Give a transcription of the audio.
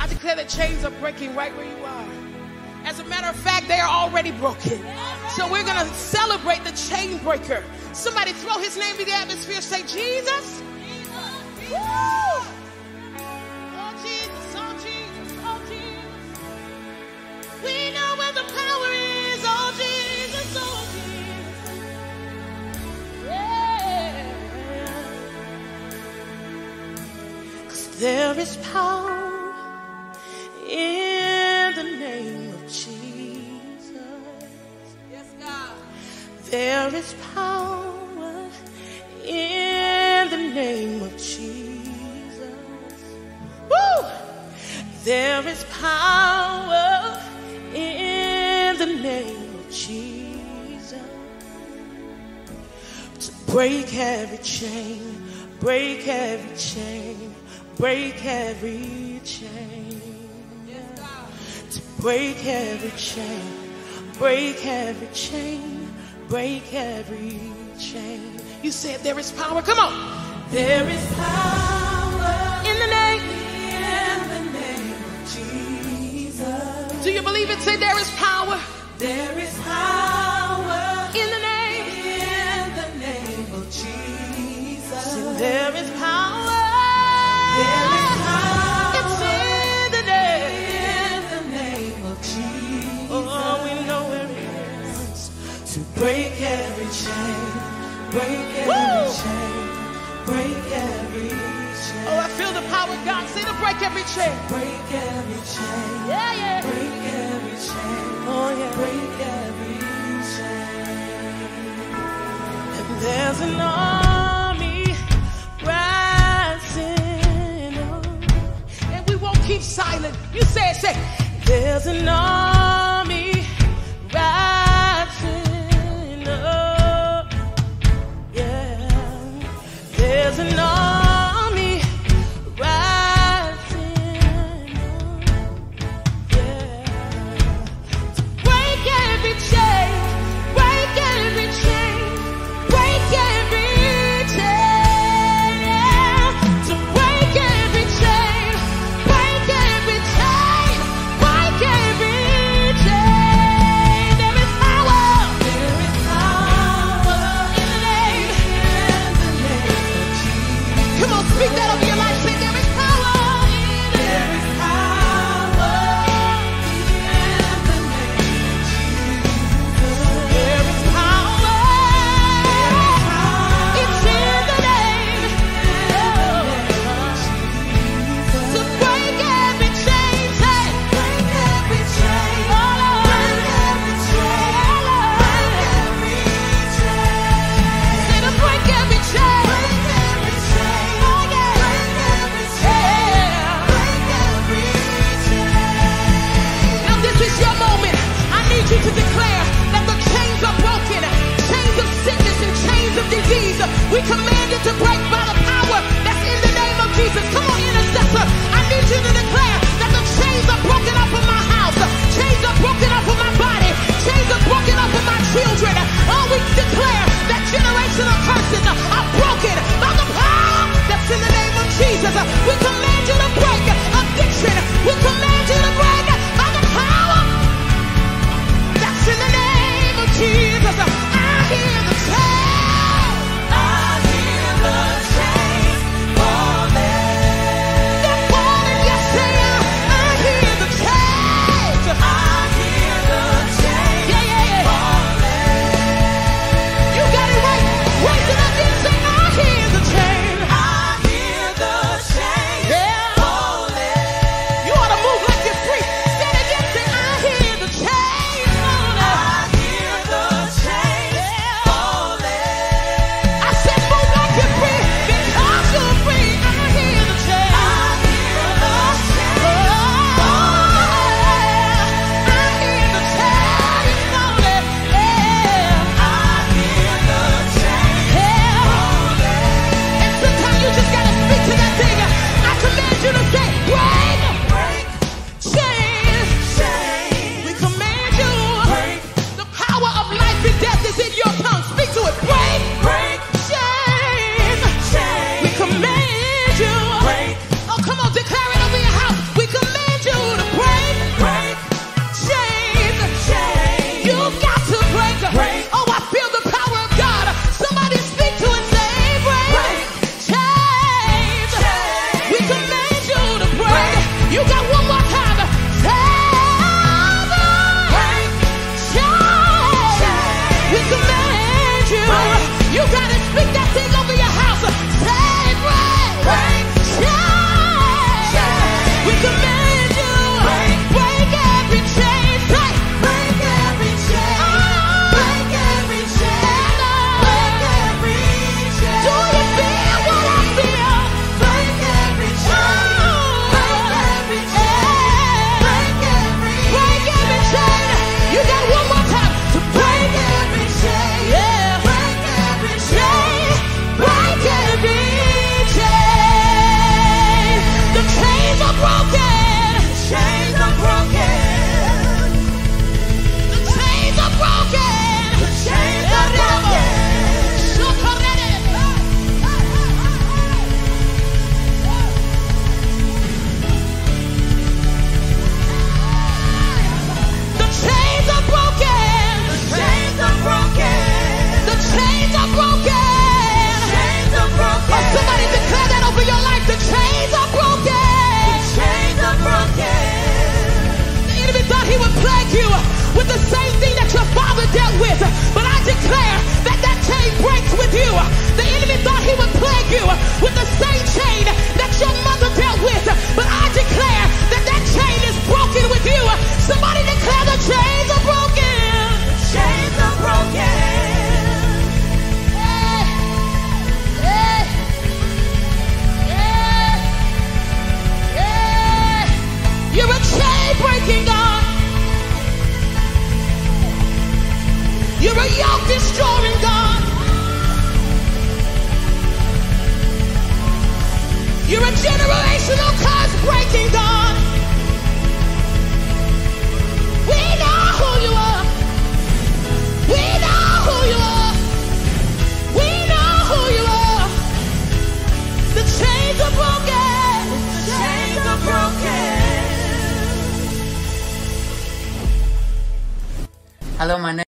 I declare that chains are breaking right where you are. As a matter of fact, they are already broken. So we're going to celebrate the chain breaker. Somebody throw his name in the atmosphere. Say, Jesus. Woo! Oh, Jesus, oh, Jesus, oh, Jesus. We know where the power is. Oh, Jesus, oh, Jesus. Yeah. 'Cause there is power in the name of Jesus. Yes, God. There is power in the name of Jesus. Woo! There is power in the name of Jesus to break every chain, break every chain, break every chain. To break every chain, break every chain, break every chain. You said there is power. Come on. There is power in the name of Jesus. Do you believe it? Say there is power. There is power in the name of Jesus. Say there is power. There is power. It's in the name of Jesus. Oh, we know where it is. To break every chain, break every chain, break every chain. Oh, I feel the power of God. Say to break every chain. Break every chain. Yeah, yeah. Break every chain. Oh, yeah. Break every chain. And there's an army rising up. And we won't keep silent. You say it, say. There's an army rising up. Yeah. There's an army rising up. Yeah. To break every chain, break every chain, break every chain. Yeah. To break every chain, break every chain, break every yoke destroying God. You're a generational curse breaking God. We know who you are. We know who you are. We know who you are. The chains are broken. The chains are broken. Hello, my name